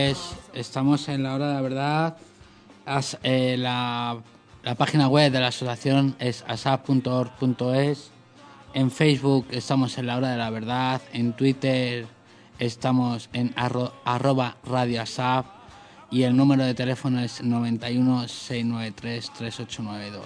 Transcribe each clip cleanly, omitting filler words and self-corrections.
tardes. Estamos en la hora de la verdad. La página web de la asociación es asap.org.es. En Facebook estamos en la hora de la verdad. En Twitter estamos en @radioasap. Y el número de teléfono es 91 693 3892.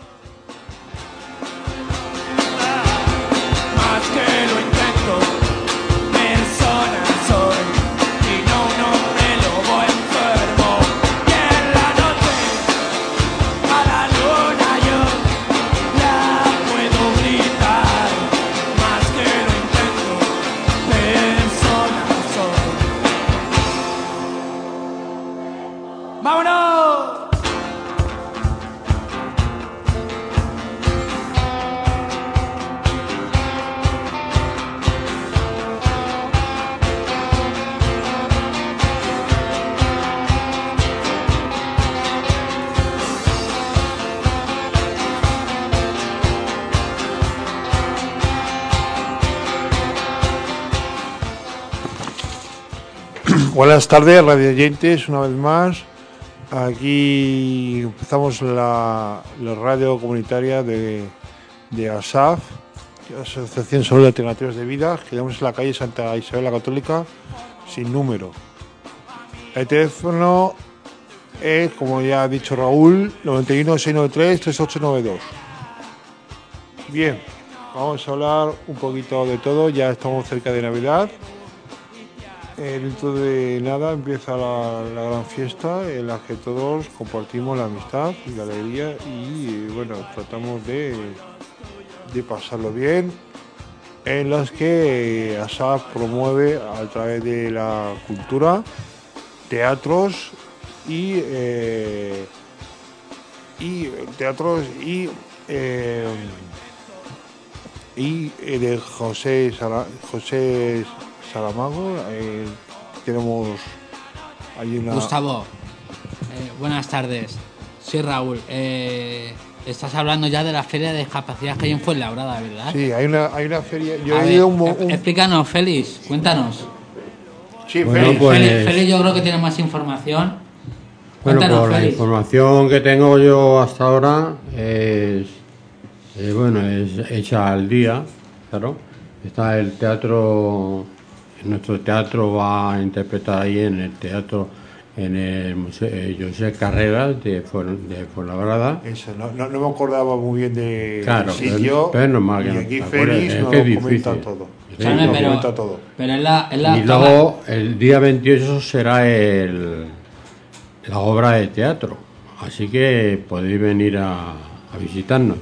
Más que lo intento, persona soy, y no un hombre lobo enfermo. Y en la noche, a la luna yo la puedo gritar. Más que lo intento, persona soy. ¡Vámonos! Buenas tardes, radio oyentes, una vez más. Aquí empezamos la radio comunitaria de ASAF, Asociación Salud Alternativas de Vida, que tenemos en la calle Santa Isabel la Católica, sin número. El teléfono es, como ya ha dicho Raúl, 91 693 3892. Bien, vamos a hablar un poquito de todo, ya estamos cerca de Navidad. Dentro de nada empieza la gran fiesta en la que todos compartimos la amistad y la alegría y bueno, tratamos de pasarlo bien, en las que ASAP promueve a través de la cultura, teatros y de José Saramago. Tenemos ahí una... Gustavo, buenas tardes. Soy Raúl. Estás hablando ya de la feria de discapacidad que hay en Fuenlabrada, ¿verdad? Sí, hay una feria. Yo he ido explícanos, Félix, cuéntanos. Sí, bueno, Félix. Pues, Félix yo creo que tiene más información. Bueno, Cuéntanos, pues la Félix. información que tengo yo hasta ahora es hecha al día, claro. Está el teatro, nuestro teatro va a interpretar ahí en el teatro, en el Museo José Carreras de Fuenlabrada. Eso, no me acordaba muy bien del sitio. Pero es normal que y no aquí te acuerdes, Félix es nos que es lo comenta difícil. todo. Sí, Nos Pero- lo comenta todo. Pero es la Y luego el día 28 será la obra de teatro, así que podéis venir a visitarnos.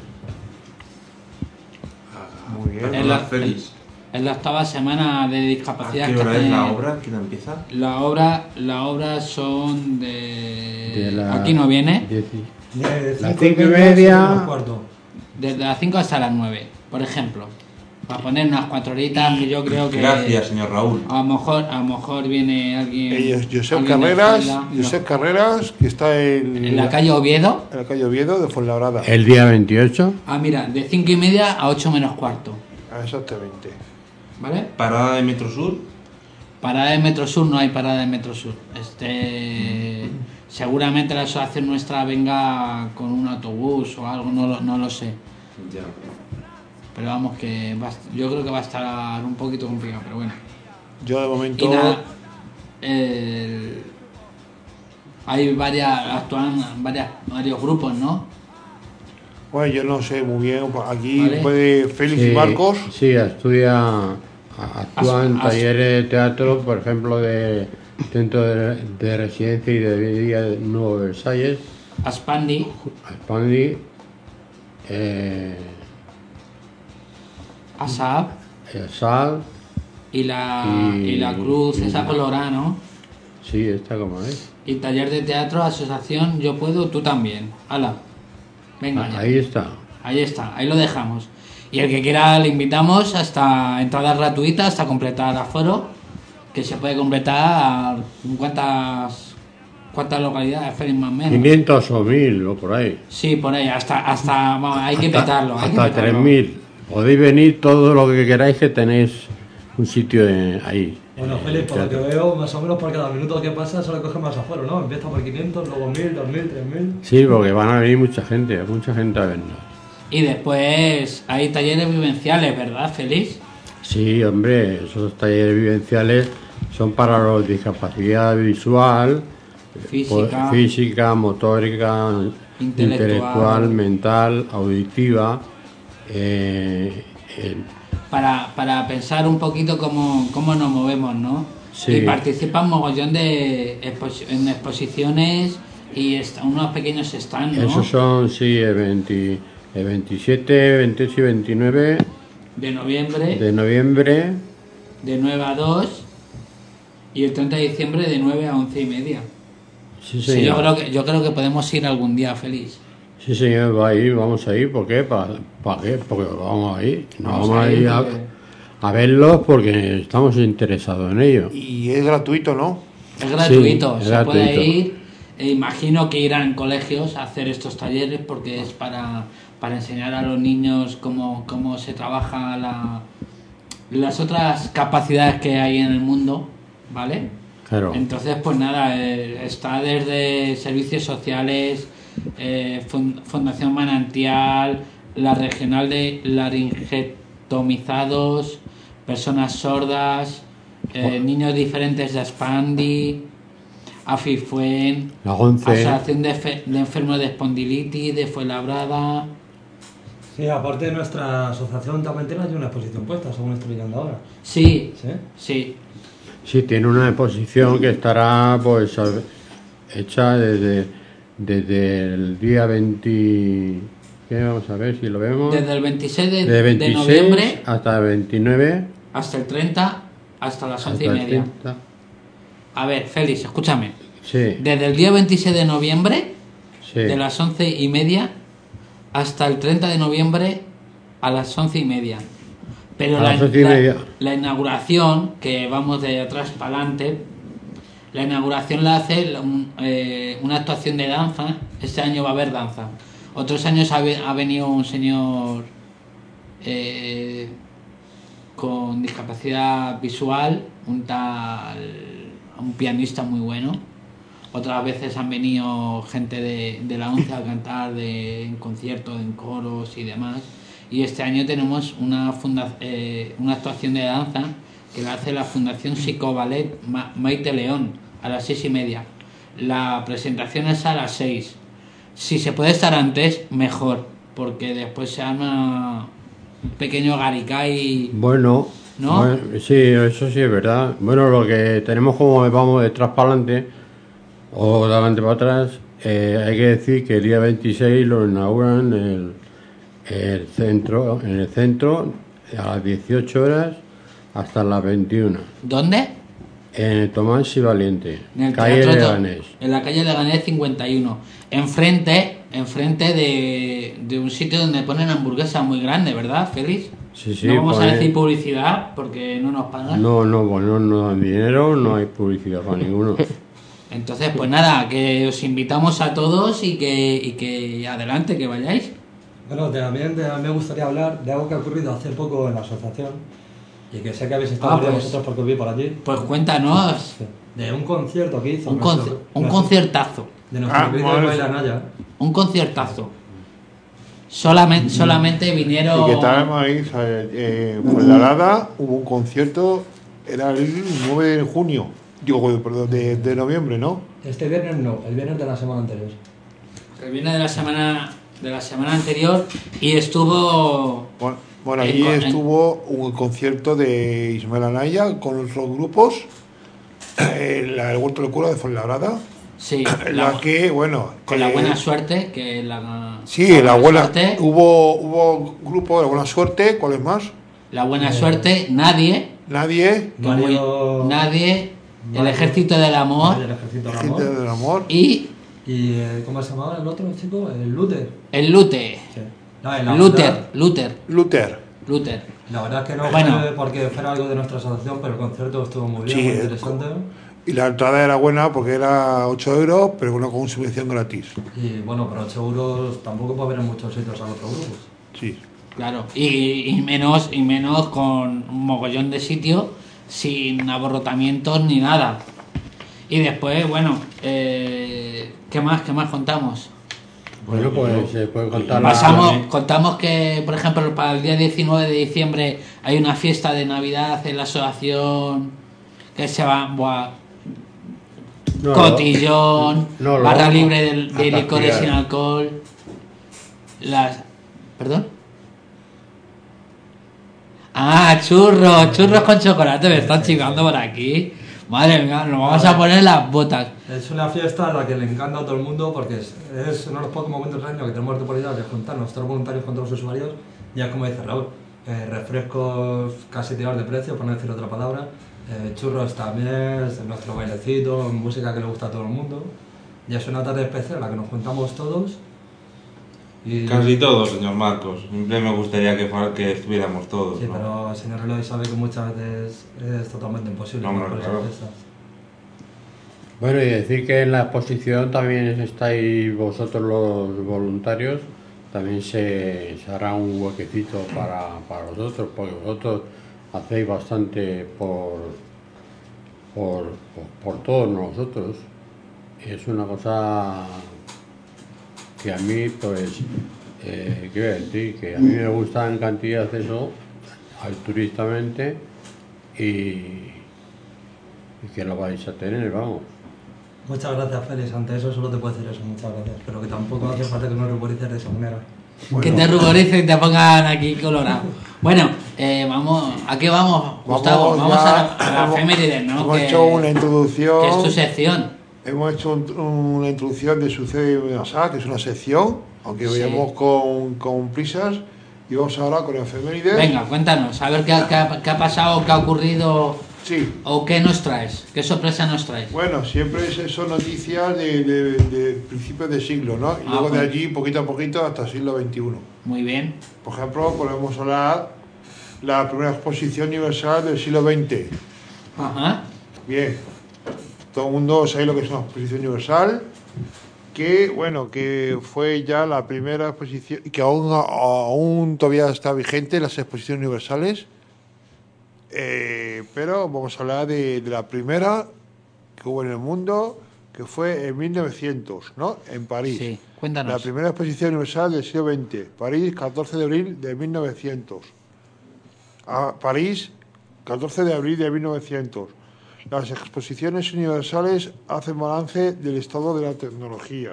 Muy bien. Es la octava semana de discapacidad. ¿A qué hora es la obra? ¿Quién empieza? La obra son aquí no viene. Las 5:30. Desde las 5 hasta las 9, por ejemplo. Para poner unas 4 horitas que yo creo que... Gracias, señor Raúl. A lo mejor viene alguien... Ellos, Josep alguien de Fuenla- Carreras, que está en la calle Oviedo. En la calle Oviedo de Fuenlabrada. El día 28. Mira, de 5:30 a 8 menos cuarto. Exactamente. ¿Vale? Parada de Metro Sur. Parada de Metro Sur, no hay parada de Metro Sur. Seguramente la asociación nuestra venga con un autobús o algo, no lo sé. Ya. Pero vamos, que yo creo que va a estar un poquito complicado, pero bueno. Yo de momento... Y nada, hay varios grupos, ¿no? Bueno, yo no sé muy bien. Aquí Vale. puede Félix y Sí, Marcos. Sí, actúan talleres de teatro, por ejemplo, de Centro de Residencia y de Vida de Nuevo Versalles, Aspandi, Spandi, ASAP SAL, y la Cruz, esa colorada, ¿no? sí, está como es. Y taller de teatro, asociación, yo puedo, tú también. ¡Hala! Venga, ya. Ahí está. Ahí está, ahí lo dejamos. Y el que quiera le invitamos hasta entradas gratuitas, hasta completar aforo, que se puede completar. ¿Cuántas localidades, Félix, más o menos? 500 o 1000 o por ahí. Sí, por ahí, vamos, hay que petarlo. Hasta 3000. Podéis venir todo lo que queráis, que tenéis un sitio ahí. Bueno, Félix, por lo que veo, más o menos por cada minuto que pasa se le coge más afuera, ¿no? Empieza por 500, luego 1000, 2000, 3000. Sí, porque van a venir mucha gente a vernos. Y después hay talleres vivenciales, ¿verdad, Félix? Sí, hombre, esos talleres vivenciales son para los discapacidad visual, física, motórica, intelectual, mental, auditiva. Para pensar un poquito cómo nos movemos, ¿no? Sí. Y participan mogollón en exposiciones y unos pequeños stands, ¿no? Esos son, sí, el 27, 28 y 29 de noviembre, de 9 a 2 y el 30 de diciembre de 9 a 11 y media. Sí, Sí, señor. yo creo que podemos ir algún día, Félix. Sí, señor, vamos a ir. ¿Por qué? ¿Para qué? Porque vamos a ir. No vamos a ir a verlos porque estamos interesados en ello. Y es gratuito, ¿no? Es gratuito, Sí, es se gratuito. puede ir. Imagino que irán colegios a hacer estos talleres porque es para enseñar a los niños cómo se trabaja las otras capacidades que hay en el mundo, ¿vale? Claro. Entonces, pues nada, está desde servicios sociales, Fundación Manantial, la regional de laringectomizados, personas sordas, niños diferentes de Aspandi, AFIFUEN, La 11. Asociación de Enfermos de Espondilitis de Fuenlabrada. Sí, aparte de nuestra asociación también tiene una exposición puesta, según estoy viendo ahora. Sí, ¿Sí? sí. Sí, tiene una exposición que estará pues hecha desde el día 20. ¿Qué? Vamos a ver si lo vemos. Desde el 26 De 26 de noviembre hasta el 29. hasta el 30, hasta las 11 y hasta el media. 30. A ver, Félix, escúchame. Sí, Desde el día 26 de noviembre, sí. de las 11 y media, hasta el 30 de noviembre a las 11 y media. Pero A las 11 y media. la inauguración, que vamos de atrás para adelante, la inauguración la hace una actuación de danza. Este año va a haber danza. Otros años ha venido un señor con discapacidad visual, un pianista muy bueno. Otras veces han venido gente de la ONCE a cantar en conciertos, en coros y demás. Y este año tenemos una actuación de danza que la hace la Fundación Psicoballet Maite León a las 6:30. La presentación es a las 6. Si se puede estar antes, mejor, porque después se arma un pequeño garicay. Bueno, ¿no? bueno, sí, eso sí es verdad. Bueno, lo que tenemos como vamos de atrás para adelante o de adelante para atrás, hay que decir que el día 26 lo inauguran en el centro a las 18 horas hasta las 21. ¿Dónde? En el Tomás y Valiente, En el calle Teatro Leganés. En la calle Leganés 51. Enfrente de un sitio donde ponen hamburguesas muy grande, ¿verdad, Félix? Sí, sí, no vamos a pone- decir publicidad porque no nos pagan. No, bueno, no dan dinero, no hay publicidad para ninguno. Entonces, pues nada, que os invitamos a todos y que adelante, que vayáis. Bueno, también me gustaría hablar de algo que ha ocurrido hace poco en la asociación y que sé que habéis estado pues. vosotros porque os vi por allí. Pues cuéntanos, De un concierto que hizo. un conciertazo, De nuestro querido bueno, Ismael Anaya. un conciertazo. Solamente vinieron... Y que estábamos ahí, por la Lada hubo un concierto, era el 9 de junio, perdón, de noviembre, ¿no? Este viernes no, el viernes de la semana anterior. Que viene de la semana anterior y estuvo... Bueno, allí estuvo un concierto de Ismael Anaya con los grupos, el Huerto de Cura de Fuenlabrada, Sí, que, bueno... con la buena suerte, que la... Sí, la buena... suerte, Hubo grupo de la buena suerte, ¿cuáles más? la buena suerte, nadie, Nadie, nadie, el Mario- ejército del amor El Ejército del Gente Amor. del Amor. y ¿Y cómo se llamaba el otro chico? El Luther. el Lute. Sí. No, y la verdad- Luther. La verdad es que no Bueno. fue porque fuera algo de nuestra asociación, pero el concierto estuvo muy bien, Sí, muy interesante. Y la entrada era buena porque era 8 euros, pero bueno, con subvención gratis. Y bueno, pero 8 euros tampoco puede haber en muchos sitios a otros grupos. Sí. Claro, y menos con un mogollón de sitio sin aborrotamientos ni nada. Y después, bueno, ¿qué más contamos? Bueno, pues se puede contar Contamos que, por ejemplo, para el día 19 de diciembre hay una fiesta de Navidad en la asociación que se va... cotillón, barra libre de licores sin alcohol. ¿Perdón? Churros con chocolate, me están chivando por aquí. Madre mía, nos vamos a poner las botas. Es una fiesta a la que le encanta a todo el mundo porque es uno de los pocos momentos del año que tenemos la oportunidad de juntarnos todos los voluntarios con todos los usuarios. Ya como dice Raúl, refrescos casi tirados de precio, por no decir otra palabra. Churros también, nuestro bailecito, música que le gusta a todo el mundo. Ya es una tarde especial en la que nos juntamos todos. Y... Casi todos, señor Marcos. Siempre me gustaría que estuviéramos todos. Sí, ¿no? pero el señor Eloy sabe que muchas veces es totalmente imposible. No, por claro. esas fiestas. Bueno, y decir que en la exposición también estáis vosotros los voluntarios, también se hará un huequecito para vosotros, porque vosotros hacéis bastante por todos nosotros. Es una cosa que a mí, pues, ¿qué voy a decir? Que a mí me gusta en cantidad eso, altruistamente, y que lo vais a tener, vamos. Muchas gracias, Félix. Ante eso solo te puedo decir eso, muchas gracias. Pero que tampoco hace falta que nos ruborices de esa manera. Que te ruboricen y te pongan aquí colorado. Bueno, ¿a qué vamos, Gustavo? Vamos a la efemérides, ¿no? Hemos hecho una introducción. Que es tu sección. Hemos hecho una introducción de Sucede en ASAF, que es una sección, aunque Sí. vayamos con prisas. Y vamos ahora con efemérides. Venga, cuéntanos, a ver qué ha pasado, qué ha ocurrido Sí. o qué nos traes, qué sorpresa nos traes. Bueno, siempre son noticias de principios de siglo, ¿no? Y luego de bueno. allí, poquito a poquito, hasta el siglo XXI. Muy bien. Por ejemplo, podemos hablar la primera exposición universal del siglo XX. Ajá. Bien, todo el mundo sabe lo que es una exposición universal, que fue ya la primera exposición, y que aún todavía está vigente las exposiciones universales, pero vamos a hablar de la primera que hubo en el mundo, que fue en 1900, ¿no? En París. Sí, cuéntanos. La primera exposición universal del siglo XX, París, 14 de abril de 1900. París, 14 de abril de 1900. Las exposiciones universales hacen balance del estado de la tecnología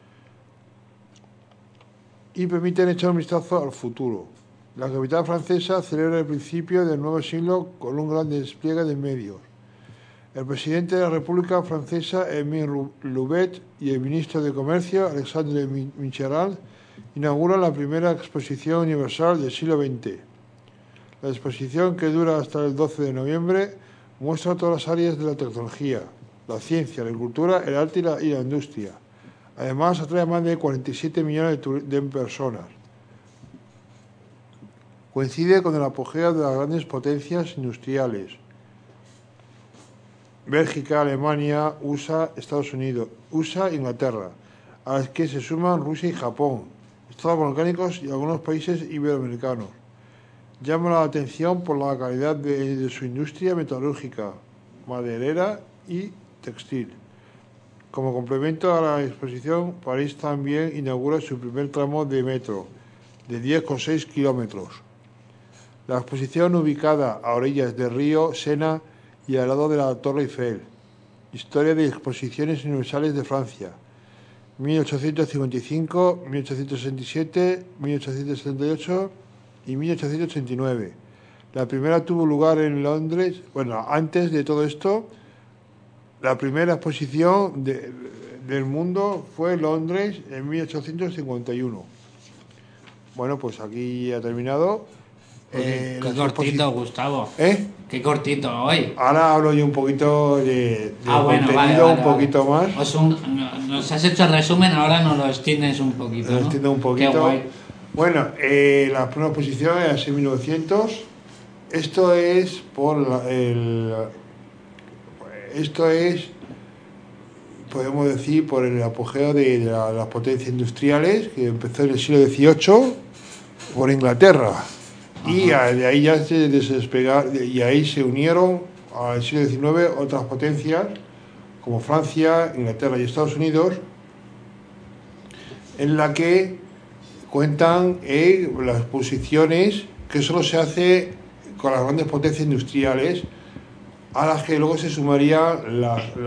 y permiten echar un vistazo al futuro. La capital francesa celebra el principio del nuevo siglo con un gran despliegue de medios. El presidente de la República Francesa, Émile Loubet, y el ministro de Comercio, Alexandre Michelin, inauguran la primera exposición universal del siglo XX. La exposición, que dura hasta el 12 de noviembre, muestra todas las áreas de la tecnología, la ciencia, la agricultura, el arte y la industria. Además, atrae a más de 47 millones de personas. Coincide con el apogeo de las grandes potencias industriales: Bélgica, Alemania, USA, Estados Unidos, Inglaterra, a las que se suman Rusia y Japón, Estados balcánicos y algunos países iberoamericanos. Llama la atención por la calidad de su industria metalúrgica, maderera y textil. Como complemento a la exposición, París también inaugura su primer tramo de metro, de 10,6 kilómetros. La exposición, ubicada a orillas del río Sena y al lado de la Torre Eiffel. Historia de exposiciones universales de Francia, 1855, 1867, 1878 y 1889. La primera tuvo lugar en Londres. Bueno, antes de todo esto, la primera exposición del mundo fue en Londres en 1851. Bueno, pues aquí ha terminado. Qué cortito, Gustavo. Qué cortito hoy. Ahora hablo yo un poquito de Bueno, contenido, vale, un poquito más. Pues nos has hecho el resumen, ahora nos lo extiendes un poquito, ¿no? Lo extiendo un poquito. Qué guay. Bueno, la primera exposición es en 1900. Esto es podemos decir, por el apogeo de las potencias industriales, que empezó en el siglo XVIII por Inglaterra. Y de ahí ya se despegaron, y ahí se unieron al siglo XIX otras potencias como Francia, Inglaterra y Estados Unidos, en la que cuentan las posiciones que solo se hace con las grandes potencias industriales, a las que luego se sumarían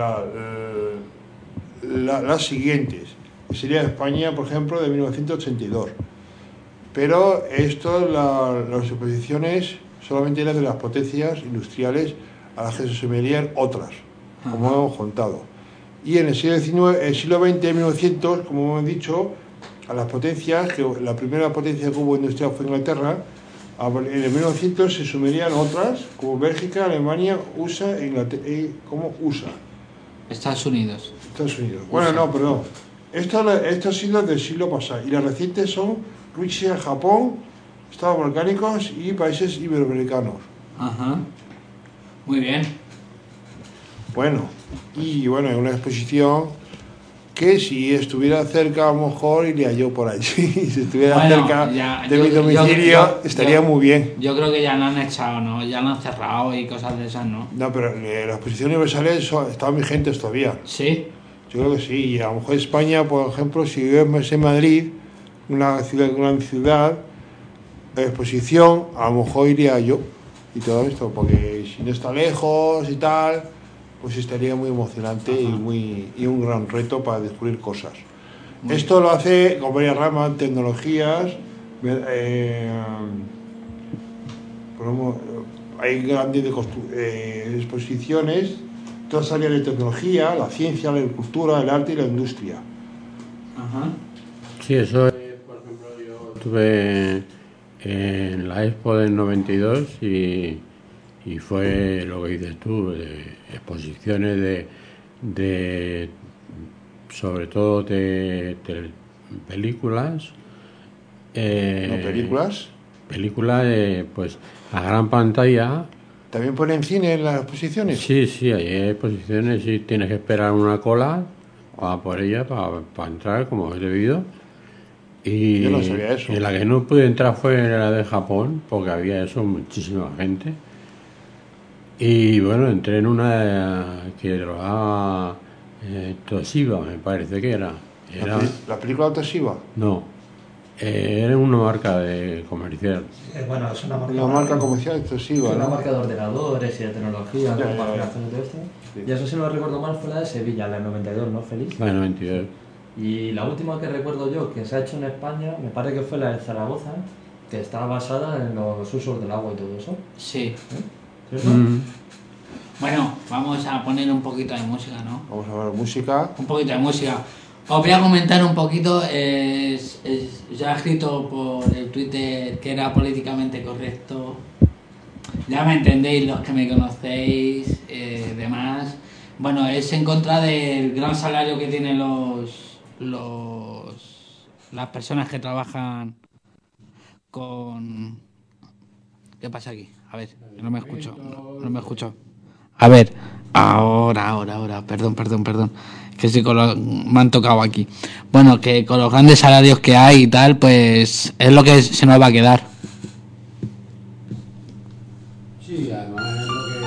las siguientes, que sería España, por ejemplo, de 1982. Pero las suposiciones solamente eran de las potencias industriales a las que se sumarían otras, como hemos contado. Y en el siglo XX, 1900, como hemos dicho, a las potencias, que la primera potencia que hubo industrial fue Inglaterra, en el 1900 se sumarían otras, como Bélgica, Alemania, USA como USA. Estados Unidos. Bueno, no, perdón. Estas siglas del siglo pasado. Y las recientes son Rusia, Japón, Estados Balcánicos y países iberoamericanos. Ajá. Muy bien. Bueno, es una exposición que si estuviera cerca, a lo mejor iría yo por allí. Si estuviera cerca de mi domicilio, estaría muy bien. Yo creo que ya la han echado, ¿no? Ya la han cerrado y cosas de esas, ¿no? No, pero las exposiciones universales están vigentes todavía. ¿Sí? Yo creo que sí. Y a lo mejor España, por ejemplo, si vives en Madrid, una gran ciudad, de exposición, a lo mejor iría yo y todo esto, porque si no está lejos y tal, pues estaría muy emocionante y un gran reto para descubrir cosas. Esto lo hace con varias ramas, tecnologías, hay grandes exposiciones, todas áreas de tecnología, la ciencia, la agricultura, el arte y la industria. Ajá. Sí, eso es, por ejemplo, yo estuve en la Expo del 92 y fue lo que dices tú, de exposiciones de sobre todo de películas. ¿Películas? Películas, pues a gran pantalla. ¿También ponen cine en las exposiciones? Sí, hay exposiciones y tienes que esperar una cola por ella para entrar, como es debido. Y yo no sabía eso. En la que no pude entrar fue en la de Japón, porque había muchísima gente. Y bueno, entré en una que lo daba Toshiba, me parece que era. ¿La película Toshiba? No, era una marca comercial. Bueno, es una marca comercial Toshiba, es una ¿no? marca de ordenadores y de tecnología, de comparación y todo esto. Sí. Y eso, si no lo recuerdo mal, fue la de Sevilla, la del 92, ¿no, Félix? La del 92. Y la última que recuerdo yo que se ha hecho en España, me parece que fue la de Zaragoza, que está basada en los usos del agua y todo eso. Sí. ¿Cierto? Bueno, vamos a poner un poquito de música, ¿no? Vamos a ver música. Un poquito de música. Os voy a comentar un poquito, ya he escrito por el Twitter que era políticamente correcto. Ya me entendéis los que me conocéis, demás. Bueno, es en contra del gran salario que tienen las personas que trabajan con... ¿Qué pasa aquí? A ver, no me escucho. No me escucho. A ver, ahora, perdón. Que sí, me han tocado aquí. Bueno, que con los grandes salarios que hay y tal, pues es lo que se nos va a quedar. Sí, además es lo que...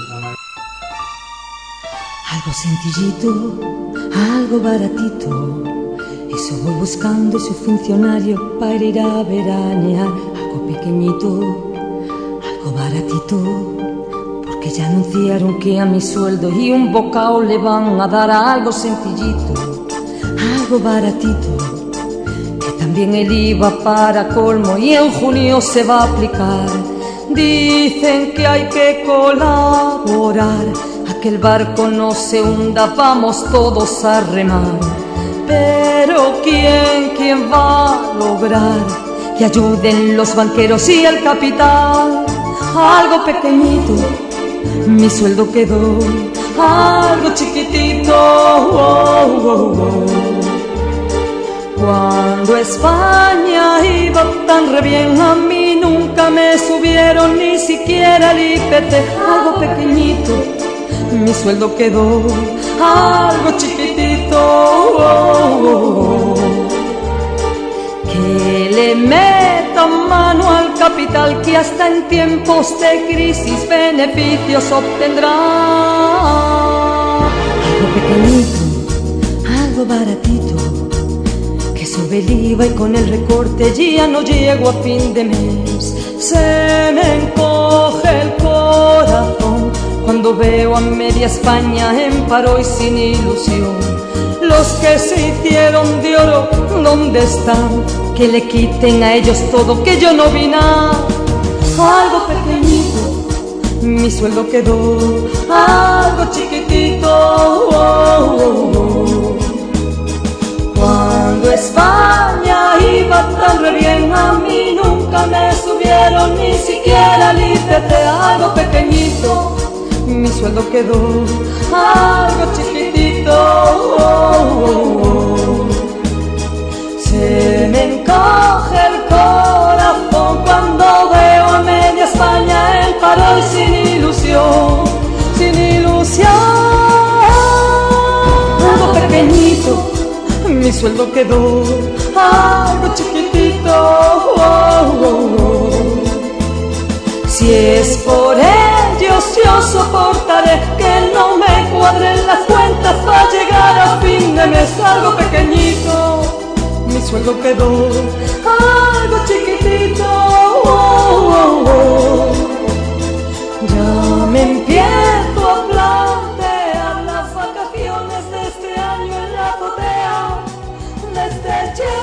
Algo sencillito, algo baratito, eso voy buscando ese funcionario para ir a veranear. Algo pequeñito, algo baratito, porque ya anunciaron que a mi sueldo y un bocado le van a dar. Algo sencillito, algo baratito, que también el IVA para colmo y en junio se va a aplicar. Dicen que hay que colaborar a que el barco no se hunda, vamos todos a remar. Pero ¿quién va a lograr que ayuden los banqueros y el capital? Algo pequeñito, mi sueldo quedó, algo chiquitito, Cuando España iba tan re bien, a mí nunca me subieron ni siquiera el IPC. Algo pequeñito, mi sueldo quedó, algo chiquitito, que le metan mano al capital. capital que hasta en tiempos de crisis beneficios obtendrá. Algo pequeñito, algo baratito, que sube el IVA y con el recorte ya no llego a fin de mes. Se me encoge el corazón cuando veo a media España en paro y sin ilusión. Los que se hicieron de oro, ¿dónde están? Que le quiten a ellos todo, que yo no vi nada. Algo pequeñito, mi sueldo quedó, algo chiquitito. Cuando España iba tan re bien, a mí nunca me subieron ni siquiera el IPC. Algo pequeñito, mi sueldo quedó, algo chiquitito. Se me encoge el corazón cuando veo a media España en paro y sin ilusión, sin ilusión. Algo pequeñito, mi sueldo quedó, algo chiquitito. Si es por ellos yo soportaré que no me cuadren las cuentas para llegar a fin de mes. Algo pequeñito, mi sueldo quedó, algo chiquitito. Ya me empiezo a plantear las vacaciones de este año en la azotea de este ya.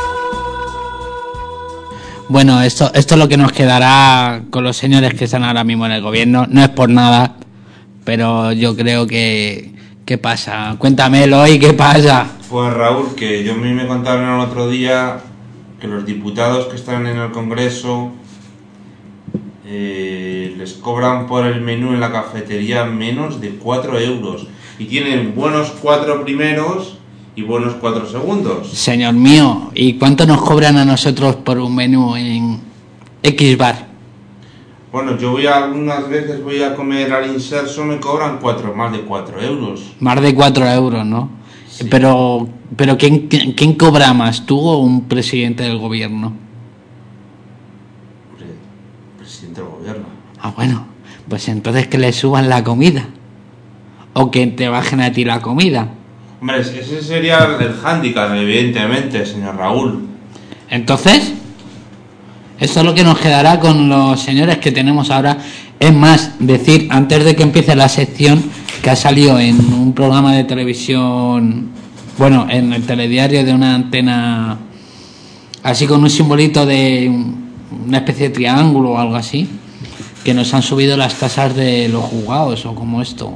Bueno, esto es lo que nos quedará con los señores que están ahora mismo en el gobierno. No es por nada, pero yo creo que... ¿Qué pasa? Cuéntamelo y ¿qué pasa? Pues Raúl, que yo a mí me contaron el otro día que los diputados que están en el Congreso les cobran por el menú en la cafetería menos de 4 euros y tienen buenos 4 primeros y buenos 4 segundos. Señor mío, ¿y cuánto nos cobran a nosotros por un menú en X bar? Bueno, yo algunas veces voy a comer al Inserso, me cobran más de 4 euros. Más de 4 euros, ¿no? Sí. Pero ¿quién cobra más, tú o un presidente del gobierno? Hombre, presidente del gobierno. Ah, bueno, pues entonces que le suban la comida. O que te bajen a ti la comida. Hombre, ese sería el hándicap, evidentemente, señor Raúl. Entonces, eso es lo que nos quedará con los señores que tenemos ahora. Es más, decir, antes de que empiece la sección, que ha salido en un programa de televisión, bueno, en el telediario de una antena, así con un simbolito de una especie de triángulo o algo así, que nos han subido las tasas de los juzgados o como esto.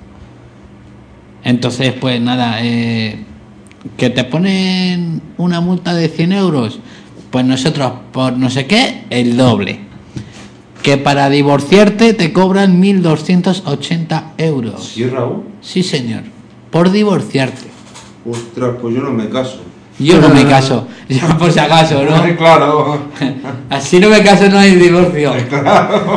Entonces, pues nada, que te ponen una multa de 100 euros, pues nosotros por no sé qué, el doble. Que para divorciarte te cobran 1.280 euros. ¿Sí, Raúl? Sí, señor, por divorciarte. Ostras, pues yo no me caso. Yo no me caso, ya por si acaso, ¿no? Ay, claro. Así no me caso, no hay divorcio. Claro.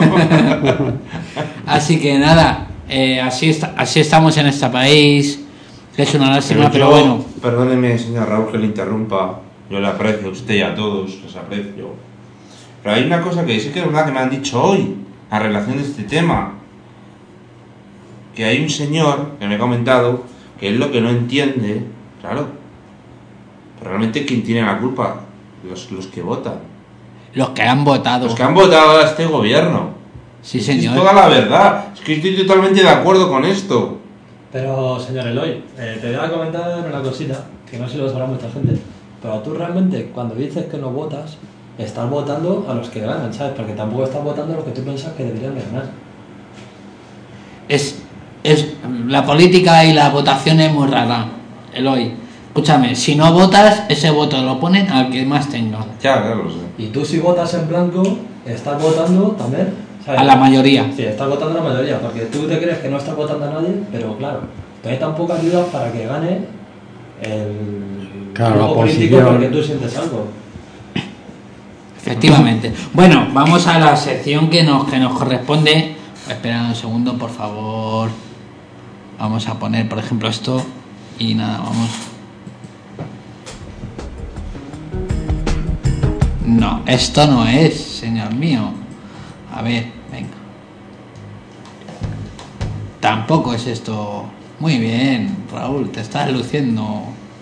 Así que nada, así estamos en este país. Es una lástima, pero bueno. Perdóneme, señor Raúl, que le interrumpa. Yo le aprecio a usted y a todos, les aprecio. Pero hay una cosa que sí que es verdad que me han dicho hoy, a relación de este tema. Que hay un señor que me ha comentado que es lo que no entiende, claro. Pero realmente, ¿quién tiene la culpa? Los que votan. Los que han votado. Los que han votado a este gobierno. Sí, Es señor. toda la verdad. Es que estoy totalmente de acuerdo con esto. Pero, señor Eloy, te voy a comentar una cosita, que no sé si lo sabrá mucha gente, pero tú realmente, cuando dices que no votas, estás votando a los que ganan, ¿sabes? Porque tampoco estás votando a los que tú piensas que deberían ganar. Es la política y la votación es muy rara, Eloy. Escúchame, si no votas, ese voto lo ponen al que más tenga. Ya lo sé. Y tú si votas en blanco, estás votando también, ¿sabes? A la mayoría. Sí, estás votando a la mayoría, porque tú te crees que no estás votando a nadie, pero claro, todavía tampoco ayuda para que gane el Claro, la grupo político oposición. porque tú sientes algo. Efectivamente. Bueno, vamos a la sección que nos corresponde. Espera un segundo, por favor. Vamos a poner, por ejemplo, esto. Y nada, vamos. No, esto no es, señor mío. A ver, venga. Tampoco es esto. Muy bien, Raúl, te estás luciendo.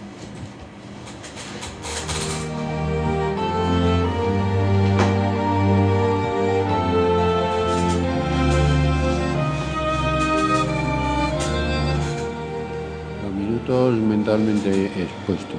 Los minutos mentalmente expuestos.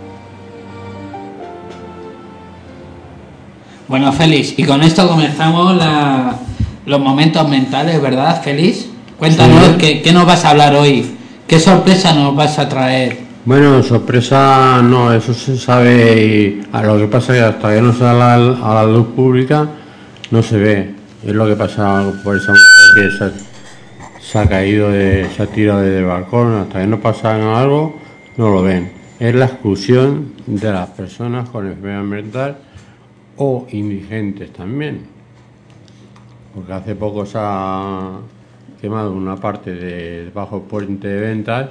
Bueno, Félix, y con esto comenzamos los momentos mentales, ¿verdad, Félix? Cuéntanos, Sí. ¿qué nos vas a hablar hoy? ¿Qué sorpresa nos vas a traer? Bueno, sorpresa no, eso se sabe y a lo que pasa es que hasta que no sale a la luz pública no se ve. Es lo que pasa por esa mujer que se ha caído, se ha tirado desde el balcón, hasta que no pasa algo no lo ven. Es la exclusión de las personas con enfermedad mental o indigentes también. Porque hace poco se ha quemado una parte de bajo puente de ventas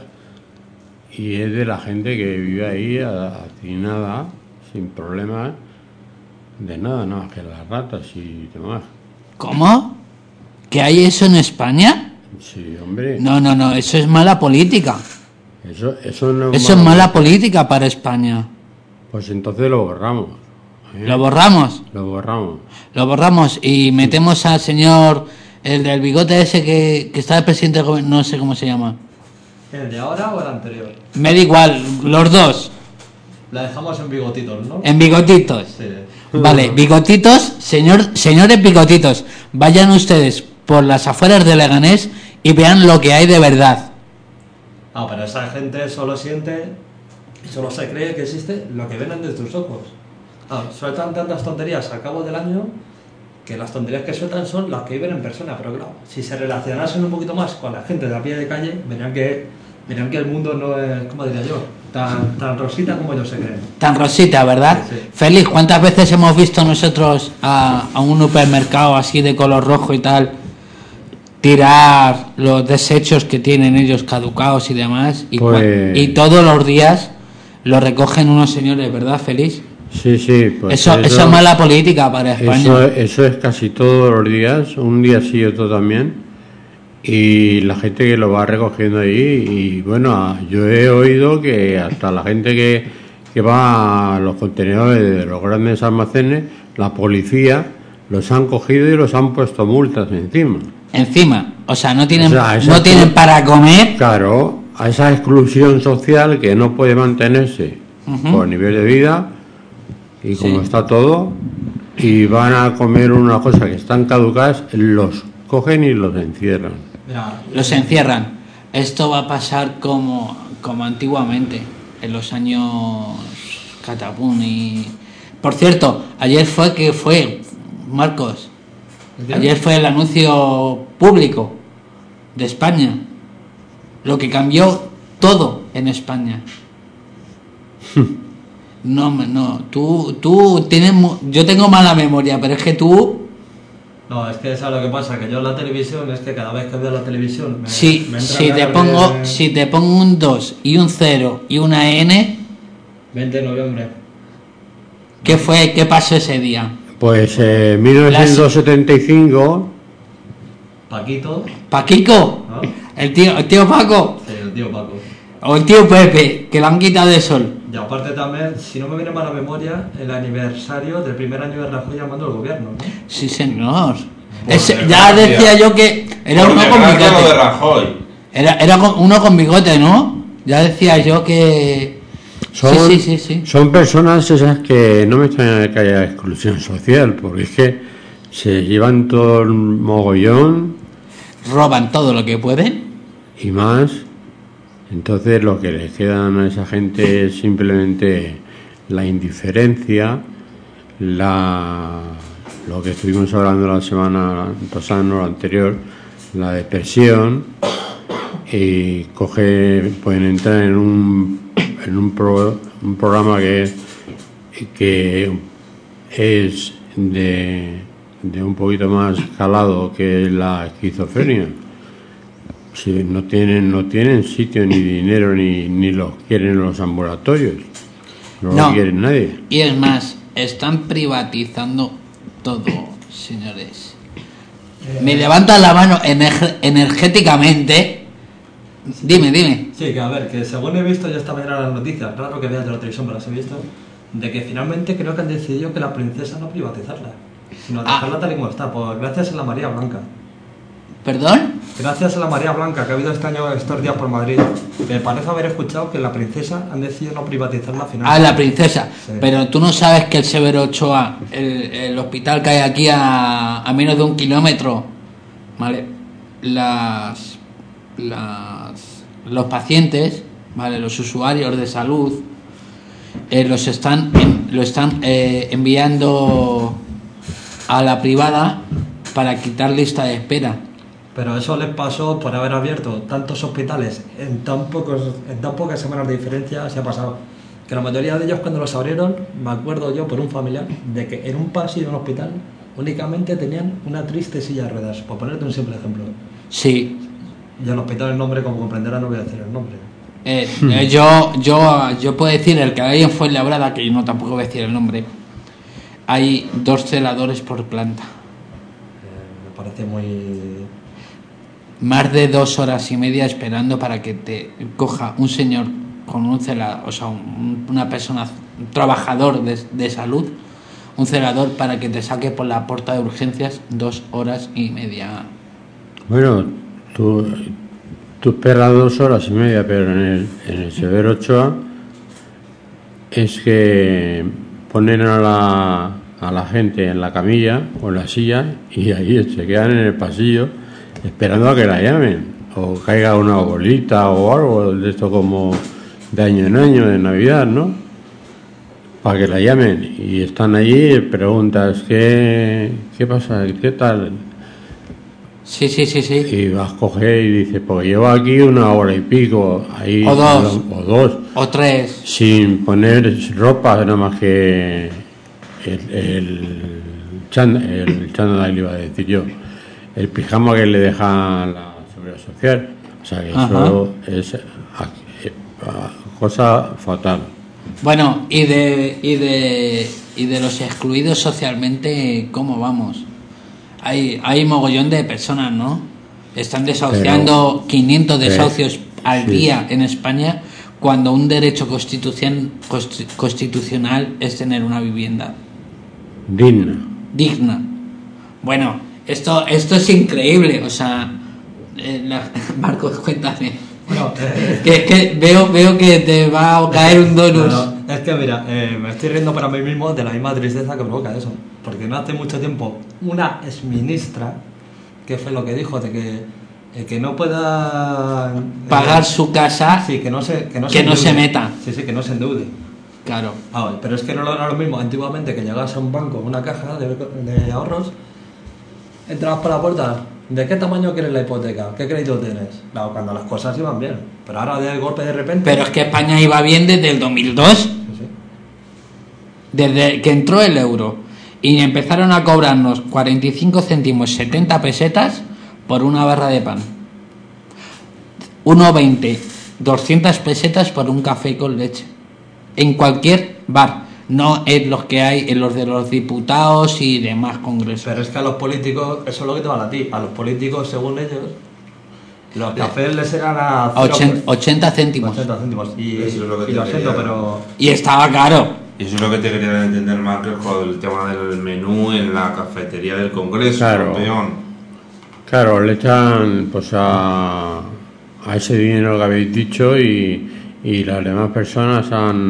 y es de la gente que vive ahí hacinada, sin problemas de nada, nada más que las ratas y demás. ¿Cómo? ¿Que hay eso en España? Sí, hombre. No, eso es mala política. Eso no Eso es mala política para España. Pues entonces lo borramos. ¿eh? ¿Lo borramos? Lo borramos. Lo borramos y metemos al señor, el del bigote ese que está de presidente del gobierno, no sé cómo se llama. ¿El de ahora o el anterior? Me da igual, los dos, La dejamos en bigotitos, ¿no? en bigotitos. Sí. Vale, bigotitos, señores bigotitos, vayan ustedes por las afueras de Leganés y vean lo que hay de verdad. Ah, pero esa gente solo siente y solo se cree que existe lo que ven ante tus ojos. Ah, sueltan tantas tonterías al cabo del año que las tonterías que sueltan son las que viven en persona, pero claro, si se relacionasen un poquito más con la gente de a pie de calle, verían que el mundo no es, ¿cómo diría yo?, tan rosita como ellos se creen. Tan rosita, ¿verdad? Sí, sí. Félix, ¿cuántas veces hemos visto nosotros a un supermercado así de color rojo y tal tirar los desechos que tienen ellos caducados y demás? Y, Pues- y todos los días lo recogen unos señores, ¿verdad, Félix? Sí, pues eso es mala política para España. Eso es casi todos los días, un día sí y otro también. Y la gente que lo va recogiendo ahí, y bueno, yo he oído que hasta la gente que va a los contenedores de los grandes almacenes, la policía los han cogido y los han puesto multas encima. Encima, o sea, no tienen, O sea, esa no tienen exclu- para comer. Claro, a esa exclusión social que no puede mantenerse Ujú. por nivel de vida y como Sí. está todo, y van a comer una cosa que están caducadas, los cogen y los encierran. Mira, Los encierran. Esto va a pasar como antiguamente, en los años Catapún y... Por cierto, ayer fue, Marcos, ayer fue el anuncio público de España, lo que cambió todo en España. No, tú tienes... Yo tengo mala memoria, pero es que tú... no, es que ¿sabes lo que pasa? Que yo en la televisión, es que cada vez que veo la televisión me Si entra si te pongo un 2 y un 0 y una N, 20 de noviembre. ¿qué pasó ese día? Pues 1975, Paquito, ¿Paquico? ¿no? ¿El tío Paco? Sí, el tío Paco. ¿O el tío Pepe, que lo han quitado de sol? Y aparte también, si no me viene mala memoria, el aniversario del primer año de Rajoy llamando al gobierno, ¿no? Sí, señor. Por Ya desgracia. decía yo que era Por uno con desgracia, lo de bigote. Rajoy. Era uno con bigote, ¿no? Ya decía yo que... Sí. son personas esas que no me extraña que haya exclusión social, porque es que se llevan todo el mogollón Roban todo lo que pueden. y más. Entonces lo que les quedan a esa gente es simplemente la indiferencia, lo que estuvimos hablando la semana pasada, no la anterior, la depresión, y pueden entrar en un programa que es de un poquito más calado que la esquizofrenia. Si no tienen sitio ni dinero ni los quieren los ambulatorios, no No. lo quieren nadie. Y es más, Están privatizando todo, señores. Me levantan la mano energéticamente. Dime. Sí, que a ver, que según he visto yo esta mañana las noticias, claro que veas de la televisión, pero las he visto, de que finalmente creo que han decidido que la princesa no privatizarla, sino dejarla tal y como está, pues gracias a la María Blanca. ¿Perdón? Gracias a la María Blanca que ha habido estos días por Madrid, me parece haber escuchado que la princesa han decidido no privatizarla finalmente. La princesa. Sí. Pero tú no sabes que el Severo Ochoa, el hospital que hay aquí a menos de 1 kilómetro, ¿vale? Los pacientes, ¿vale? Los usuarios de salud, lo están enviando a la privada para quitar lista de espera. Pero eso les pasó por haber abierto tantos hospitales en tan pocas semanas de diferencia. Se ha pasado que la mayoría de ellos, cuando los abrieron, me acuerdo yo por un familiar, de que en un pasillo de un hospital únicamente tenían una triste silla de ruedas, por ponerte un simple ejemplo. Sí. Y el hospital, el nombre, como comprenderán, no voy a decir el nombre. Yo puedo decir el que hay en Fuenlabrada, que yo no tampoco voy a decir el nombre. Hay 2 celadores por planta. Me parece muy... Más de 2 horas y media esperando para que te coja un señor con un celador, o sea, una persona, un trabajador de salud, un celador para que te saque por la puerta de urgencias 2 horas y media. Bueno, tú esperas 2 horas y media, pero en el Severo Ochoa es que ponen a la gente en la camilla o en la silla y ahí se quedan en el pasillo esperando a que la llamen, o caiga una bolita o algo de esto, como de año en año, de Navidad, ¿no? Para que la llamen, y están allí, preguntas, ¿qué pasa? ¿Qué tal? Sí. Y vas a coger y dices, pues llevo aquí 1 hora y pico, ahí, o 2, o 2, o 3, sin poner ropa, nada más que el chándal, iba a decir yo, el pijama que le dejan la Seguridad Social. O sea, que eso es cosa fatal. Bueno, y de los excluidos socialmente, ¿cómo vamos? Hay mogollón de personas, ¿no? Están desahuciando 500 desahucios al día en España, cuando un derecho constitucional es tener una vivienda digna. Bueno, esto es increíble, o sea, Marcos, cuéntame. Bueno, que veo que te va a caer un donus. No, es que mira, me estoy riendo para mí mismo de la misma tristeza que provoca eso, porque no hace mucho tiempo una exministra, que fue lo que dijo, de que no pueda pagar su casa, sí, que no se meta. Sí, que no se endeude. Claro. Pero es que no era lo mismo antiguamente, que llegabas a un banco, una caja de ahorros, entrabas por la puerta, ¿de qué tamaño quieres la hipoteca? ¿Qué crédito tienes? Claro, cuando las cosas iban bien, pero ahora de golpe de repente... Pero es que España iba bien desde el 2002, sí. Desde que entró el euro, y empezaron a cobrarnos 45 céntimos, 70 pesetas por una barra de pan, 1,20, 200 pesetas por un café con leche, en cualquier bar. No en los que hay en los de los diputados y demás congresos. Pero es que a los políticos, eso es lo que te vale a ti. A los políticos, según ellos, los cafés les eran a 80 céntimos. 80 céntimos. Y eso es lo que lo siento, pero... Y estaba caro. Y eso es lo que te quería entender, Marcos, con el tema del menú en la cafetería del Congreso, claro. Campeón. Claro, le echan pues a ese dinero que habéis dicho, y las demás personas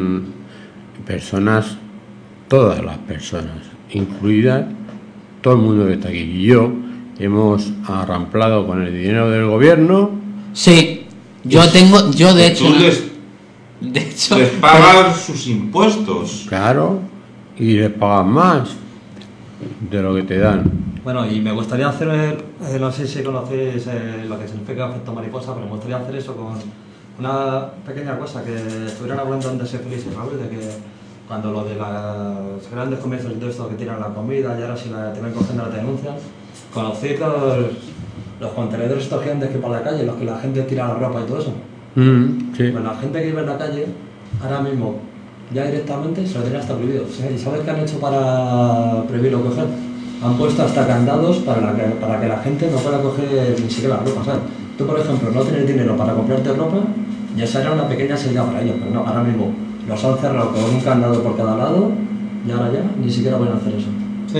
todas las personas, incluidas todo el mundo que está aquí y yo, hemos arramplado con el dinero del gobierno. Sí, de hecho les pagan sus impuestos. Claro, y les pagan más de lo que te dan. Bueno, y me gustaría hacer, no sé si conocéis lo que significa efecto mariposa, pero me gustaría hacer eso con una pequeña cosa que estuvieron hablando antes de Félix y Raúl, de que cuando lo de los grandes comercios y todo esto que tiran la comida, y ahora si la tienen cogiendo la denuncian, conocéis los contenedores estos gigantes que para la calle, los que la gente tira la ropa y todo eso. Sí. Pues la gente que vive en la calle, ahora mismo, ya directamente se lo tenían hasta prohibido. ¿Y sabes qué han hecho para prohibirlo coger? Han puesto hasta candados para que la gente no pueda coger ni siquiera la ropa, ¿sabes? Tú, por ejemplo, no tienes dinero para comprarte ropa, ya será una pequeña salida para ellos, pero no, ahora mismo los han cerrado con un candado por cada lado y ahora ya ni siquiera pueden hacer eso.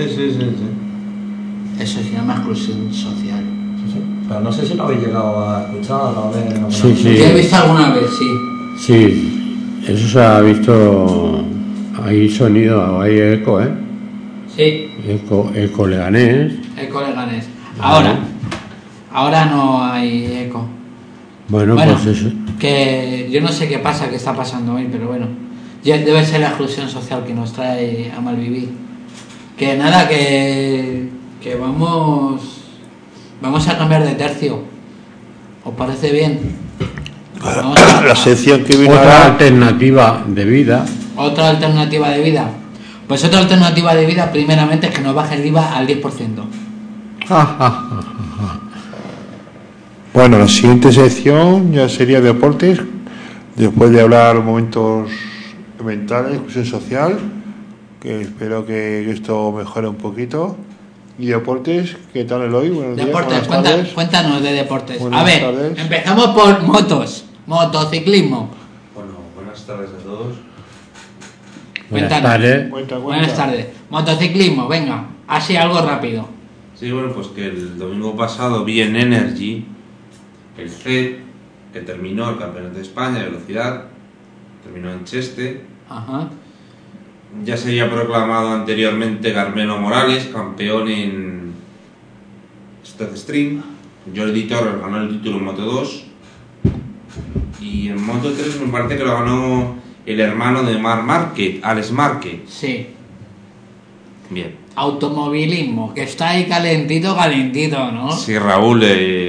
Sí. Eso se llama exclusión social. Sí. Pero no sé si lo habéis llegado a escuchar o a ver. Sí. Yo he visto alguna vez, sí. Sí, eso se ha visto. Hay sonido, hay eco, ¿eh? Sí. Eco Leganés. Eco Leganés. Ahora no hay eco. Bueno, pues eso. Que yo no sé qué pasa, qué está pasando hoy, pero bueno. Ya debe ser la exclusión social que nos trae a malvivir. Que nada, que vamos a cambiar de tercio. ¿Os parece bien? La sección que viene Otra ahora, alternativa de vida. Otra alternativa de vida. Pues otra alternativa de vida, primeramente, es que nos baje el IVA al 10%. bueno, la siguiente sección ya sería deportes, después de hablar momentos mentales, inclusión social, que espero que esto mejore un poquito. Y deportes, ¿qué tal Eloy? Buenos días, Deportes, buenas tardes. cuéntanos de deportes. Buenas a ver, tardes. empezamos por motociclismo. Bueno, buenas tardes a todos. Buenas Cuéntanos. tardes. Cuenta. Buenas tardes. Motociclismo, venga, así algo rápido. Sí, bueno, pues que el domingo pasado vi en Energy el CED, que terminó el Campeonato de España de Velocidad, terminó en Cheste. Ajá. Ya se había proclamado anteriormente Carmelo Morales, campeón en Stealth Stream. Jordi Torres ganó el título en Moto 2. Y en Moto 3 me parece que lo ganó el hermano de Marc Márquez, Alex Márquez. Sí. Bien. Automovilismo, que está ahí calentito, ¿no? Sí, Raúl,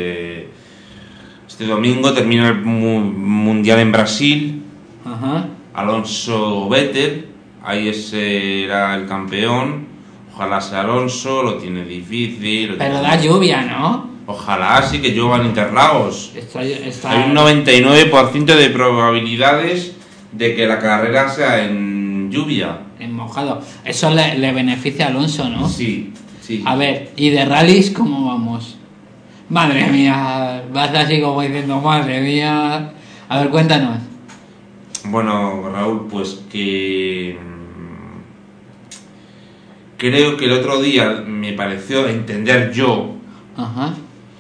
este domingo termina el Mundial en Brasil. Ajá. Alonso Vettel, ahí será el campeón. Ojalá sea Alonso, lo tiene difícil. Pero da lluvia, ¿no? Ojalá sí que llueva en Interlagos. Está Hay un 99% de probabilidades de que la carrera sea en lluvia. en mojado. Eso le beneficia a Alonso, ¿no? Sí. A ver, ¿y de rallies cómo vamos? Madre mía, vas así como diciendo, madre mía. A ver, cuéntanos. Bueno, Raúl, pues que creo que el otro día me pareció entender yo Ajá.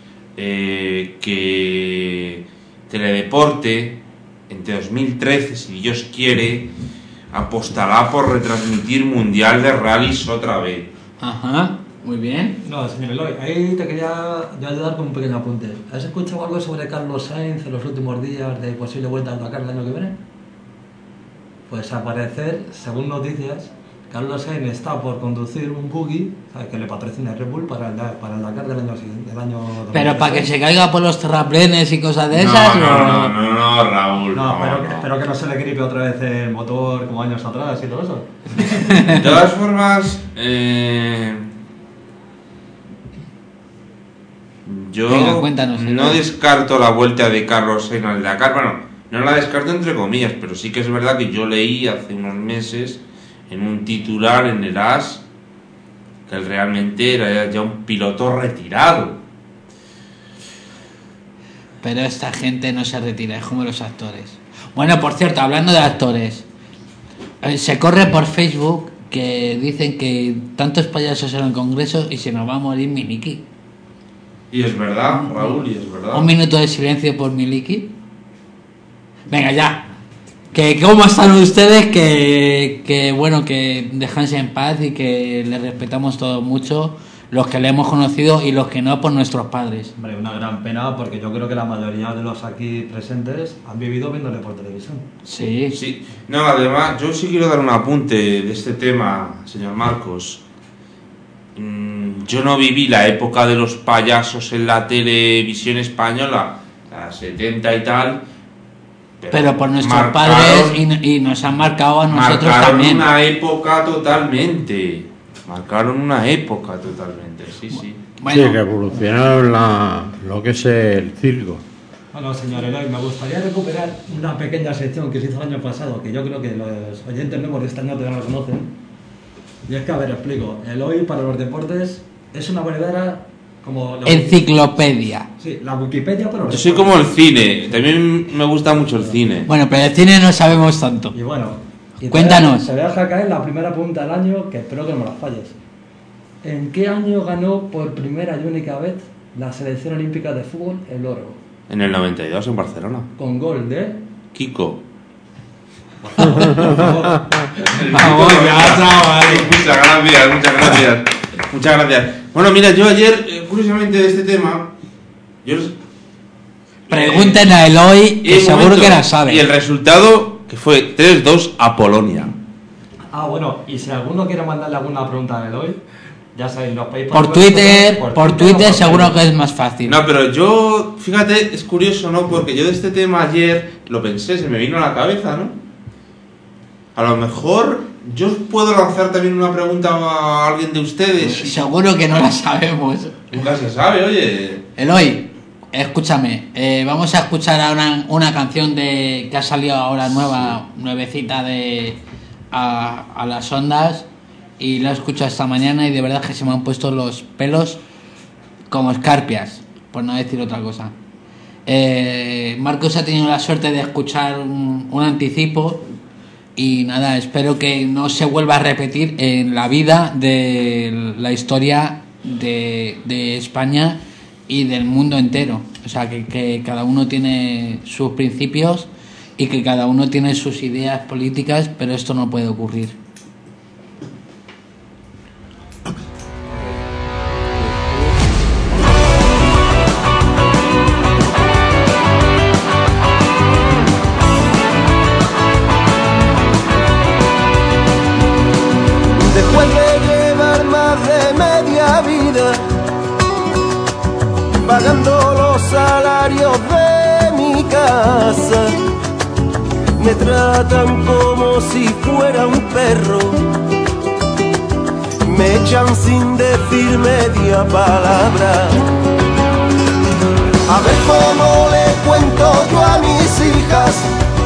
que Teledeporte entre 2013, si Dios quiere, apostará por retransmitir Mundial de Rallys otra vez. Ajá. Muy bien. No, señor Eloy, ahí te quería yo ayudar con un pequeño apunte. ¿Has escuchado algo sobre Carlos Sainz en los últimos días de posible vuelta al Dakar el año que viene? Pues al parecer, según noticias, Carlos Sainz está por conducir un buggy, ¿sabes?, que le patrocina Red Bull para el Dakar del año siguiente, del año 2016. Pero para que se caiga por los terraplenes y cosas de esas, No, Raúl. No, espero que no se le gripe otra vez el motor como años atrás y todo eso. De todas formas, yo Venga, cuéntanos, no descarto la vuelta de Carlos Sainz al Dakar. Bueno, no la descarto entre comillas, pero sí que es verdad que yo leí hace unos meses en un titular en el AS que él realmente era ya un piloto retirado. pero esta gente no se retira, es como los actores. Bueno, por cierto, hablando de actores, se corre por Facebook que dicen que tantos payasos en el Congreso y se nos va a morir Miliki. Y es verdad, Raúl, y es verdad. Un minuto de silencio por Miliki. Venga, ya. Que cómo están ustedes, que bueno, que dejanse en paz y que les respetamos todos mucho, los que le hemos conocido y los que no, por nuestros padres. Hombre, una gran pena porque yo creo que la mayoría de los aquí presentes han vivido viéndole por televisión. Sí. Sí. No, además, yo sí quiero dar un apunte de este tema, señor Marcos. Yo no viví la época de los payasos en la televisión española, la 70 y tal. Pero por nuestros padres y nos han marcado a nosotros también. Marcaron una época totalmente. Marcaron una época totalmente, sí. Bueno, Sí, revolucionaron lo que es el circo. Bueno, señor Eloy, me gustaría recuperar una pequeña sección que se hizo el año pasado, que yo creo que los oyentes nuevos de este año todavía no la conocen. Y es que, a ver, explico. Eloy para los deportes es una verdadera como... Enciclopedia. Sí, la Wikipedia para los Yo soy deportes. como el cine, también me gusta mucho el cine. Bueno, pero el cine no sabemos tanto. Y bueno, y Cuéntanos. te deja caer la primera pregunta del año, que espero que no me la falles. ¿En qué año ganó por primera y única vez la selección olímpica de fútbol el oro? En el 92 en Barcelona. Con gol de... Kiko. Vamos ya, chaval. Muchas gracias, muchas gracias. Muchas gracias. Bueno, mira, yo ayer, curiosamente de este tema, yo... Pregunten a Eloy, que seguro que la sabe. Y el resultado, que fue 3-2 a Polonia. Ah, bueno, y si alguno quiere mandarle alguna pregunta a Eloy, ya sabéis, los pedís Por Twitter o seguro Facebook. que es más fácil. No, pero yo, fíjate, es curioso, ¿no? Porque yo de este tema ayer lo pensé, se me vino a la cabeza, ¿no? A lo mejor yo os puedo lanzar también una pregunta a alguien de ustedes. Seguro que no la sabemos. Nunca se sabe, oye. Eloy, escúchame. Vamos a escuchar ahora una canción que ha salido ahora nuevecita a las ondas. Y la he escuchado esta mañana y de verdad que se me han puesto los pelos como escarpias, por no decir otra cosa. Marcos ha tenido la suerte de escuchar un anticipo y nada, espero que no se vuelva a repetir en la vida de la historia de España y del mundo entero. O sea, que cada uno tiene sus principios y que cada uno tiene sus ideas políticas, pero esto no puede ocurrir. Después de llevar más de media vida pagando los salarios de mi casa, me tratan como si fuera un perro, me echan sin decir media palabra. A ver cómo le cuento yo a mis hijas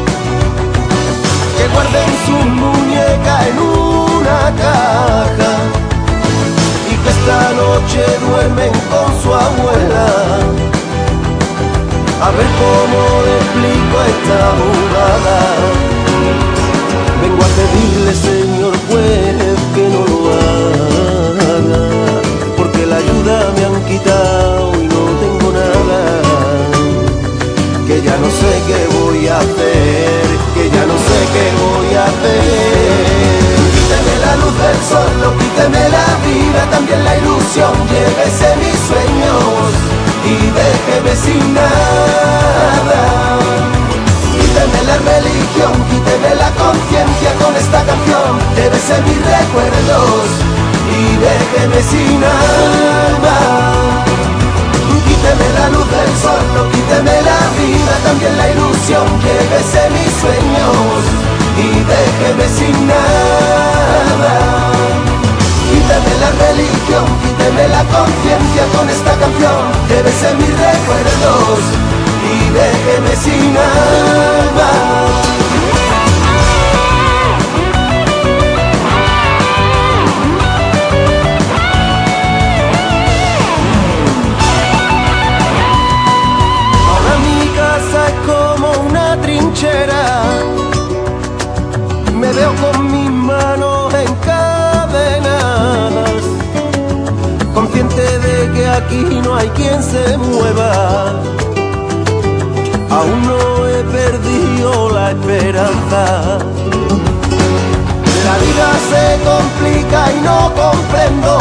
que guarden sus muñecas en una caja y que esta noche duermen con su abuela. A ver cómo le explico esta jugada. Vengo a pedirle, señor juez, que no lo haga, porque la ayuda me han quitado y no tengo nada. Que ya no sé qué voy a hacer, que ya no sé qué voy a hacer. Quíteme la luz del sol, no quíteme la vida, también la ilusión, llévese mis sueños y déjeme sin nada. Quíteme la religión, quíteme la conciencia con esta canción, llévese mis recuerdos y déjeme sin alma. Quíteme la luz del sol, no quíteme la vida, también la ilusión, llévese mis sueños y déjeme sin nada. Quíteme la religión, quíteme la conciencia con esta canción, llévese mis recuerdos y déjeme sin alma. Me veo con mis manos encadenadas, consciente de que aquí no hay quien se mueva. Aún no he perdido la esperanza. La vida se complica y no comprendo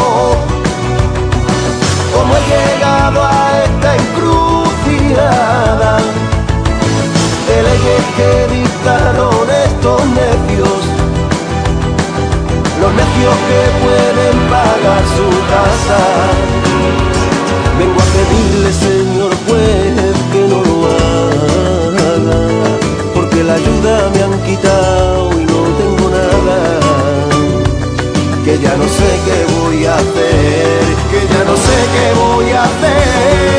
cómo he llegado a esta encrucijada de leyes que dictaron estos necios, los necios que pueden pagar su casa. Vengo a pedirle, señor juez, que no lo haga, porque la ayuda me han quitado y no tengo nada. Que ya no sé qué voy a hacer, que ya no sé qué voy a hacer.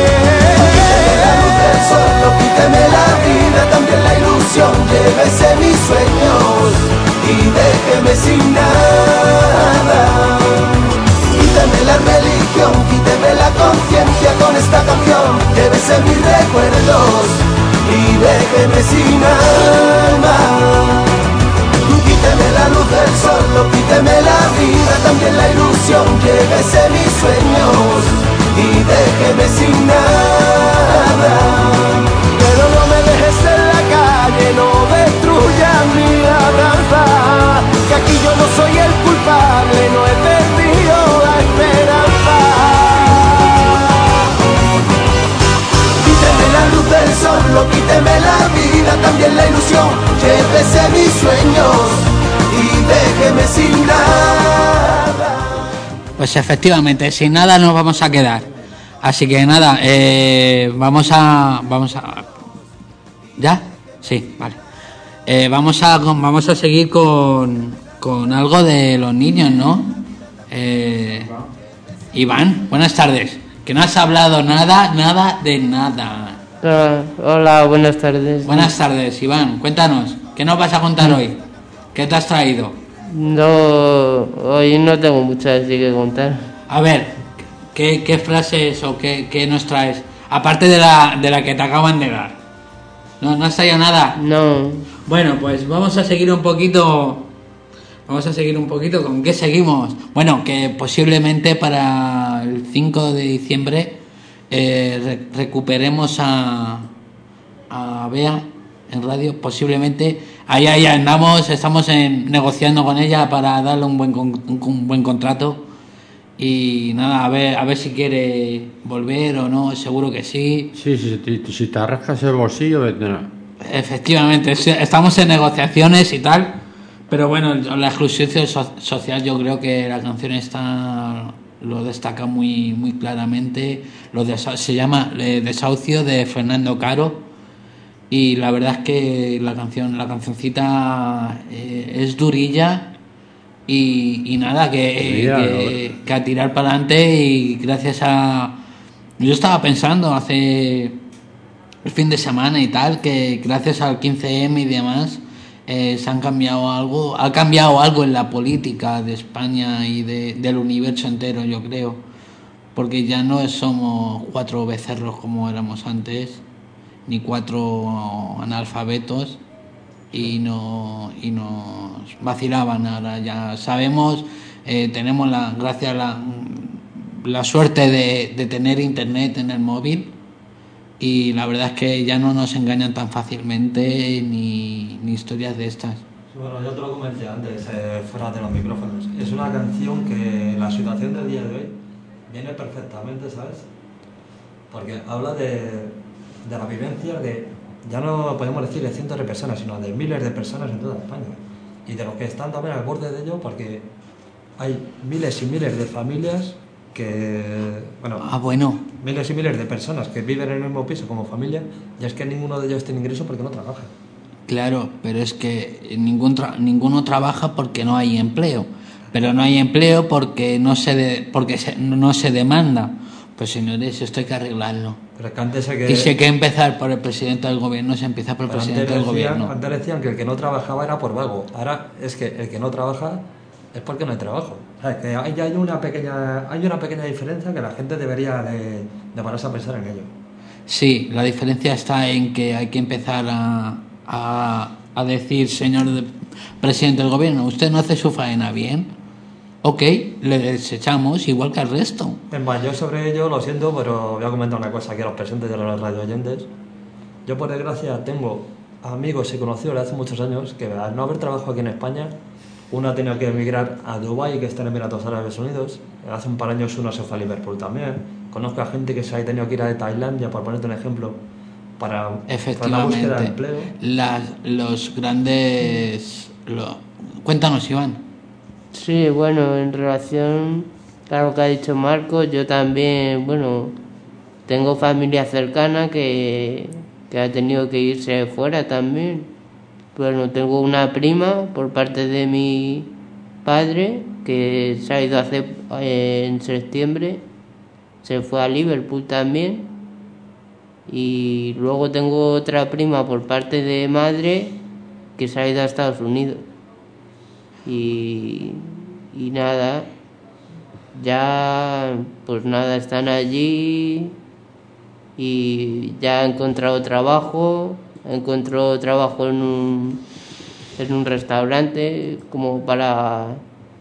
llévese mis recuerdos y déjeme sin alma. Tú quíteme la luz del sol, no quíteme la vida, también la ilusión, llévese mis sueños y déjeme sin nada. Pero no me dejes en la calle, no destruyas mi abraza, que aquí yo no soy el culpable, no he perdido la esperanza. Quíteme la luz del sol, no quíteme la vida, también la ilusión, llévese mis sueños y déjeme sin nada. Pues efectivamente, sin nada nos vamos a quedar. Así que nada, vamos a... ¿Ya? Sí, vale. Vamos a seguir con algo de los niños, ¿no? Iván, buenas tardes. Que no has hablado nada de nada. Hola, buenas tardes. Buenas tardes, Iván. Cuéntanos, ¿qué nos vas a contar hoy? ¿Qué te has traído? No, hoy no tengo muchas así que contar. A ver, ¿qué frases o qué nos traes? Aparte de la que te acaban de dar. ¿No has traído nada? No. Bueno, pues vamos a seguir un poquito. ¿Con qué seguimos? Bueno, que posiblemente para el 5 de diciembre recuperemos a Bea en radio. Posiblemente ahí andamos, estamos negociando con ella para darle un buen contrato. Y nada, a ver si quiere volver o no, seguro que sí. Sí, si te rascas el bolsillo, vendrá. Efectivamente, estamos en negociaciones y tal, pero bueno, la exclusión social, yo creo que la canción esta lo destaca muy claramente. Se llama Desahucio, de Fernando Caro, y la verdad es que la cancioncita es durilla. Y nada, que a tirar para adelante. Y gracias a... Yo estaba pensando hace el fin de semana y tal, que gracias al 15M y demás ha cambiado algo en la política de España y del universo entero, yo creo, porque ya no somos 4 becerros como éramos antes, ni 4 analfabetos, y nos vacilaban. Ahora ya sabemos, tenemos la suerte de tener internet en el móvil, y la verdad es que ya no nos engañan tan fácilmente ni historias de estas. Bueno, yo te lo comenté antes, fuera de los micrófonos. Es una canción que la situación del día de hoy viene perfectamente, ¿sabes? Porque habla de la vivencia de, ya no podemos decir de cientos de personas, sino de miles de personas en toda España. Y de los que están también al borde de ello, porque hay miles y miles de familias que... Bueno, miles y miles de personas que viven en el mismo piso como familia, y es que ninguno de ellos tiene ingreso porque no trabaja. Claro, pero es que ninguno trabaja porque no hay empleo. Pero no hay empleo porque no se demanda. Pues señores, esto hay que arreglarlo. Pero que antes y si hay que empezar por el presidente del gobierno, se empieza por el presidente del gobierno. Antes decían que el que no trabajaba era por vago. Ahora es que el que no trabaja es porque no hay trabajo. O sea, que hay una pequeña diferencia que la gente debería de pararse a pensar en ello. Sí, la diferencia está en que hay que empezar a decir, señor presidente del gobierno, usted no hace su faena bien. Ok, le desechamos igual que al resto. Yo sobre ello lo siento, pero voy a comentar una cosa aquí a los presentes y a los radio oyentes. Yo, por desgracia, tengo amigos y conocidos de hace muchos años que, al no haber trabajado aquí en España, uno ha tenido que emigrar a Dubái, que está en Emiratos Árabes Unidos. Hace un par de años uno se fue a Liverpool también. Conozco a gente que se ha tenido que ir a Tailandia, por ponerte un ejemplo, para la búsqueda de empleo. Los grandes... Cuéntanos, Iván. Sí, bueno, en relación a lo que ha dicho Marco, yo también, tengo familia cercana que ha tenido que irse fuera también. Bueno, tengo una prima por parte de mi padre que se ha ido en septiembre, se fue a Liverpool también. Y luego tengo otra prima por parte de madre que se ha ido a Estados Unidos. Y nada, ya pues nada, están allí y ya he encontrado trabajo. Encontró trabajo en un restaurante como para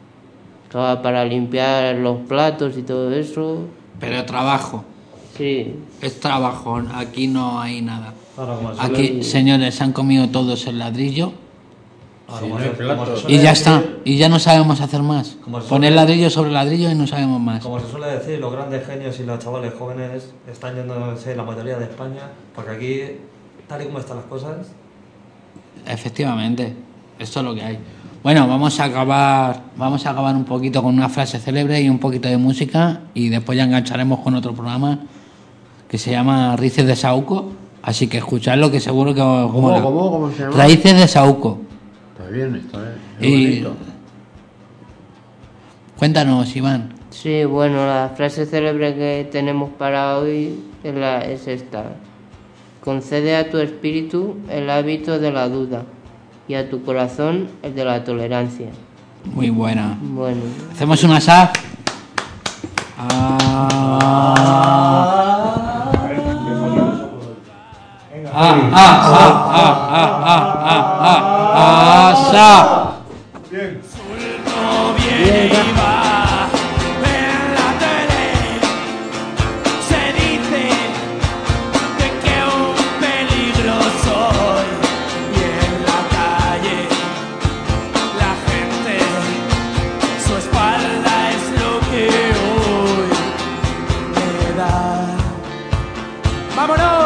limpiar los platos y todo eso. Pero trabajo. Sí. Es trabajo, aquí no hay nada. Ahora, como se Aquí, suele- señores, han comido todos el ladrillo ahora, Sí, como no se- hay como se platos. suele y ya decir- está. Y ya no sabemos hacer más. Como se Poner suele- ladrillo sobre ladrillo y no sabemos más. Como se suele decir, los grandes genios y los chavales jóvenes están yéndose la mayoría de España, porque aquí, tal y como están las cosas, Efectivamente, esto es lo que hay. Bueno, vamos a acabar un poquito con una frase célebre y un poquito de música y después ya engancharemos con otro programa que se llama Raíces de Saúco, así que escuchadlo que seguro que os mola. ¿Cómo se llama? Raíces de Saúco. Está bien, es Y bonito. cuéntanos, Iván. Sí, bueno, la frase célebre que tenemos para hoy es esta. Concede a tu espíritu el hábito de la duda y a tu corazón el de la tolerancia. Muy buena. Bueno, Hacemos una SAP. No viene y va en la tele. Se dice de que un peligro soy. Y en la calle la gente, su espalda es lo que hoy me da. ¡Vámonos!